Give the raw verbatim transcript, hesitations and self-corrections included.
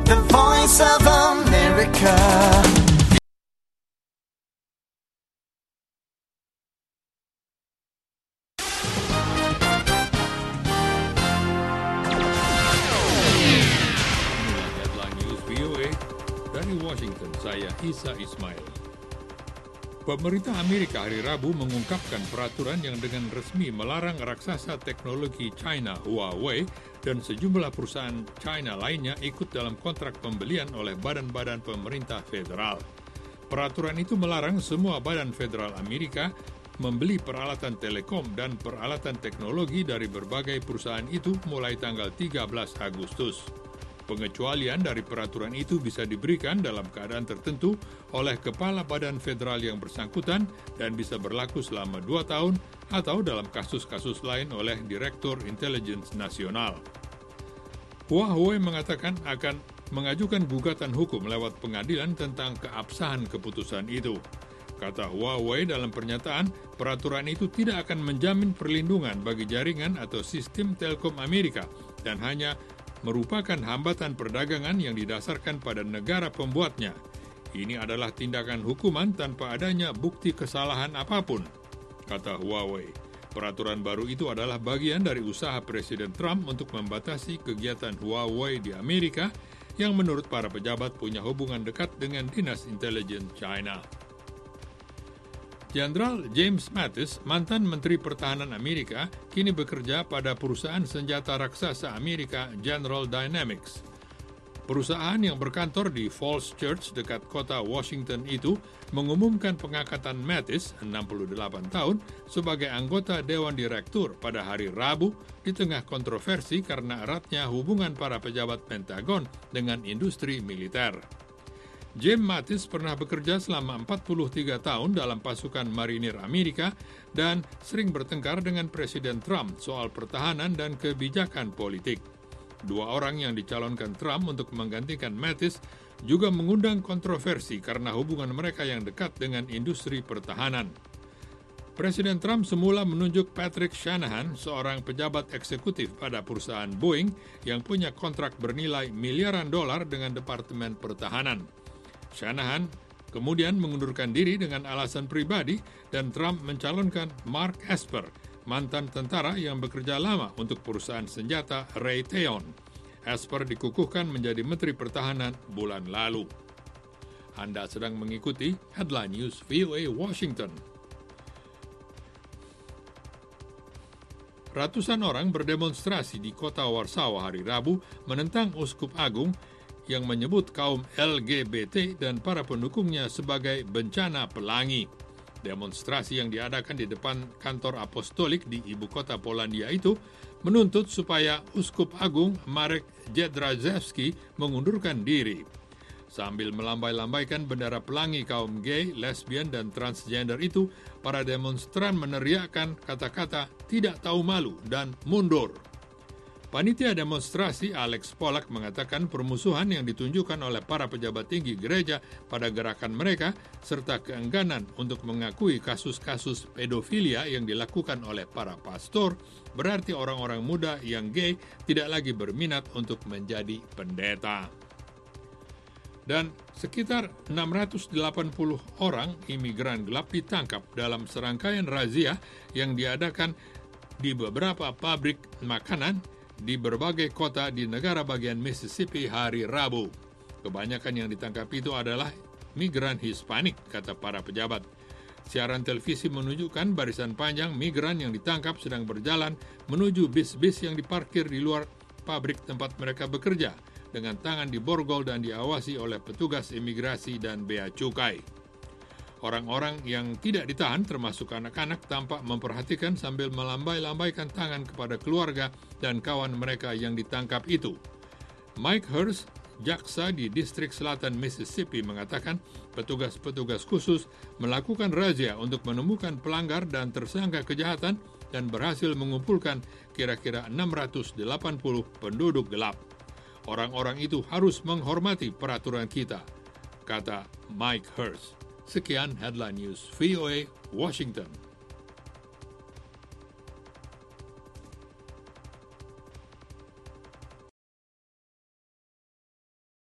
the voice of America. Dari Washington, saya Isa Ismail. Pemerintah Amerika hari Rabu mengungkapkan peraturan yang dengan resmi melarang raksasa teknologi China Huawei dan sejumlah perusahaan China lainnya ikut dalam kontrak pembelian oleh badan-badan pemerintah federal. Peraturan itu melarang semua badan federal Amerika membeli peralatan telekom dan peralatan teknologi dari berbagai perusahaan itu mulai tanggal tiga belas Agustus. Pengecualian dari peraturan itu bisa diberikan dalam keadaan tertentu oleh kepala badan federal yang bersangkutan dan bisa berlaku selama dua tahun atau dalam kasus-kasus lain oleh Direktur Intelligence Nasional. Huawei mengatakan akan mengajukan gugatan hukum lewat pengadilan tentang keabsahan keputusan itu. Kata Huawei dalam pernyataan, peraturan itu tidak akan menjamin perlindungan bagi jaringan atau sistem telkom Amerika dan hanya merupakan hambatan perdagangan yang didasarkan pada negara pembuatnya. Ini adalah tindakan hukuman tanpa adanya bukti kesalahan apapun, kata Huawei. Peraturan baru itu adalah bagian dari usaha Presiden Trump untuk membatasi kegiatan Huawei di Amerika yang menurut para pejabat punya hubungan dekat dengan Dinas Intelijen China. Jenderal James Mattis, mantan Menteri Pertahanan Amerika, kini bekerja pada perusahaan senjata raksasa Amerika General Dynamics. Perusahaan yang berkantor di Falls Church dekat kota Washington itu mengumumkan pengangkatan Mattis, enam puluh delapan tahun, sebagai anggota Dewan Direktur pada hari Rabu di tengah kontroversi karena eratnya hubungan para pejabat Pentagon dengan industri militer. James Mattis pernah bekerja selama empat puluh tiga tahun dalam pasukan marinir Amerika dan sering bertengkar dengan Presiden Trump soal pertahanan dan kebijakan politik. Dua orang yang dicalonkan Trump untuk menggantikan Mattis juga mengundang kontroversi karena hubungan mereka yang dekat dengan industri pertahanan. Presiden Trump semula menunjuk Patrick Shanahan, seorang pejabat eksekutif pada perusahaan Boeing yang punya kontrak bernilai miliaran dolar dengan Departemen Pertahanan. Shanahan kemudian mengundurkan diri dengan alasan pribadi dan Trump mencalonkan Mark Esper, mantan tentara yang bekerja lama untuk perusahaan senjata Raytheon. Esper dikukuhkan menjadi Menteri Pertahanan bulan lalu. Anda sedang mengikuti Headline News V O A Washington. Ratusan orang berdemonstrasi di kota Warsawa hari Rabu menentang Uskup Agung yang menyebut kaum L G B T dan para pendukungnya sebagai bencana pelangi. Demonstrasi yang diadakan di depan kantor apostolik di ibu kota Polandia itu menuntut supaya Uskup Agung Marek Jędraszewski mengundurkan diri. Sambil melambai-lambaikan bendera pelangi kaum gay, lesbian, dan transgender itu, para demonstran meneriakkan kata-kata tidak tahu malu dan mundur. Panitia demonstrasi Alex Polak mengatakan permusuhan yang ditunjukkan oleh para pejabat tinggi gereja pada gerakan mereka serta keengganan untuk mengakui kasus-kasus pedofilia yang dilakukan oleh para pastor berarti orang-orang muda yang gay tidak lagi berminat untuk menjadi pendeta. Dan sekitar enam ratus delapan puluh orang imigran gelap ditangkap dalam serangkaian razia yang diadakan di beberapa pabrik makanan di berbagai kota di negara bagian Mississippi hari Rabu. Kebanyakan yang ditangkap itu adalah migran Hispanik, kata para pejabat. Siaran televisi menunjukkan barisan panjang migran yang ditangkap sedang berjalan menuju bis-bis yang diparkir di luar pabrik tempat mereka bekerja, dengan tangan diborgol dan diawasi oleh petugas imigrasi dan bea cukai. Orang-orang yang tidak ditahan, termasuk anak-anak, tampak memperhatikan sambil melambai-lambaikan tangan kepada keluarga dan kawan mereka yang ditangkap itu. Mike Hurst, jaksa di distrik selatan Mississippi, mengatakan petugas-petugas khusus melakukan razia untuk menemukan pelanggar dan tersangka kejahatan dan berhasil mengumpulkan kira-kira enam ratus delapan puluh penduduk gelap. Orang-orang itu harus menghormati peraturan kita, kata Mike Hurst. Sekian Headline News V O A Washington.